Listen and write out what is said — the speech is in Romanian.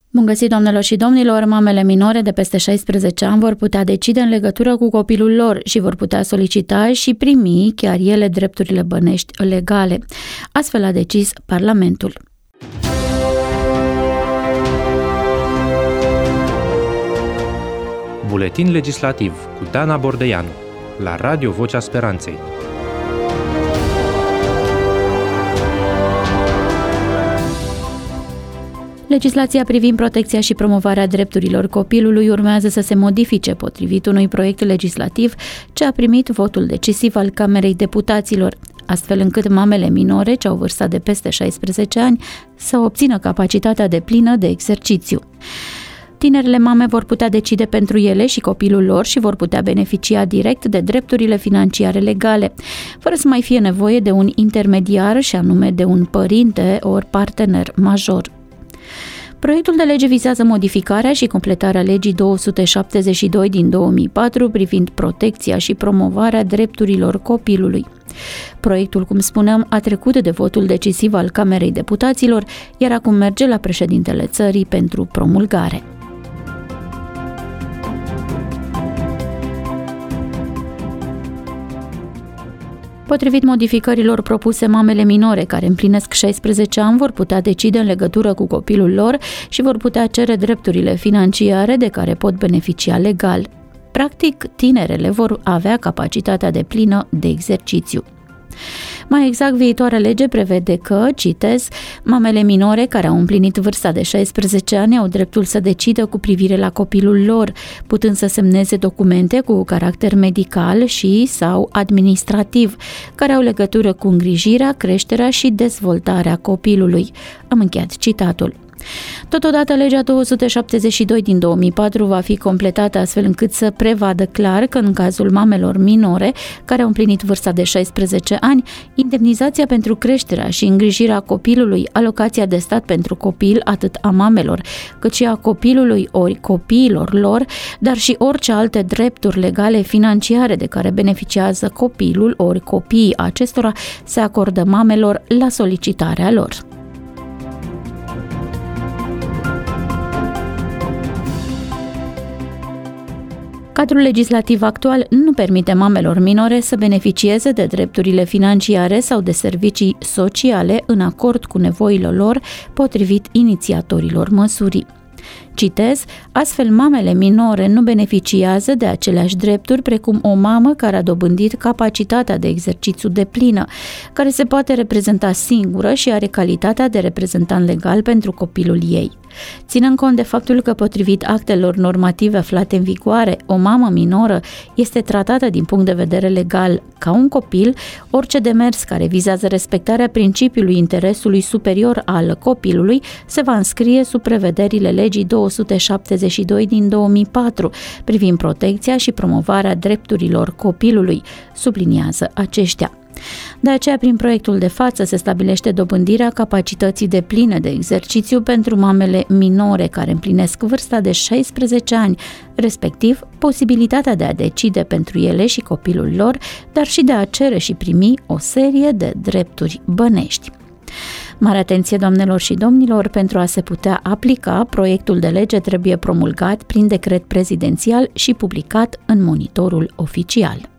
Bun găsit, doamnelor și domnilor! Mamele minore de peste 16 ani vor putea decide în legătură cu copilul lor și vor putea solicita și primi chiar ele drepturile bănești legale. Astfel a decis Parlamentul. Buletin legislativ cu Dana Bordeianu la Radio Vocea Speranței. Legislația privind protecția și promovarea drepturilor copilului urmează să se modifice potrivit unui proiect legislativ ce a primit votul decisiv al Camerei Deputaților, astfel încât mamele minore ce au vârsta de peste 16 ani să obțină capacitatea deplină de exercițiu. Tinerele mame vor putea decide pentru ele și copilul lor și vor putea beneficia direct de drepturile financiare legale, fără să mai fie nevoie de un intermediar și anume de un părinte ori partener major. Proiectul de lege vizează modificarea și completarea legii 272 din 2004 privind protecția și promovarea drepturilor copilului. Proiectul, cum spuneam, a trecut de votul decisiv al Camerei Deputaților, iar acum merge la președintele țării pentru promulgare. Potrivit modificărilor propuse, mamele minore care împlinesc 16 ani vor putea decide în legătură cu copilul lor și vor putea cere drepturile financiare de care pot beneficia legal. Practic, tinerele vor avea capacitatea deplină de exercițiu. Mai exact, viitoarea lege prevede că, citez, mamele minore care au împlinit vârsta de 16 ani au dreptul să decidă cu privire la copilul lor, putând să semneze documente cu caracter medical și sau administrativ, care au legătură cu îngrijirea, creșterea și dezvoltarea copilului. Am încheiat citatul. Totodată, legea 272 din 2004 va fi completată astfel încât să prevadă clar că în cazul mamelor minore care au împlinit vârsta de 16 ani, indemnizația pentru creșterea și îngrijirea copilului, alocația de stat pentru copil atât a mamelor cât și a copilului ori copiilor lor, dar și orice alte drepturi legale financiare de care beneficiază copilul ori copiii acestora se acordă mamelor la solicitarea lor. Cadrul legislativ actual nu permite mamelor minore să beneficieze de drepturile financiare sau de servicii sociale în acord cu nevoile lor, potrivit inițiatorilor măsurii. Citez, astfel mamele minore nu beneficiază de aceleași drepturi precum o mamă care a dobândit capacitatea de exercițiu deplină, care se poate reprezenta singură și are calitatea de reprezentant legal pentru copilul ei. Ținând cont de faptul că, potrivit actelor normative aflate în vigoare, o mamă minoră este tratată din punct de vedere legal ca un copil, orice demers care vizează respectarea principiului interesului superior al copilului se va înscrie sub prevederile legii 272 din 2004 privind protecția și promovarea drepturilor copilului, subliniază aceștia. De aceea, prin proiectul de față se stabilește dobândirea capacității depline de exercițiu pentru mamele minore care împlinesc vârsta de 16 ani, respectiv posibilitatea de a decide pentru ele și copilul lor, dar și de a cere și primi o serie de drepturi bănești. Mare atenție, doamnelor și domnilor, pentru a se putea aplica, proiectul de lege trebuie promulgat prin decret prezidențial și publicat în Monitorul Oficial.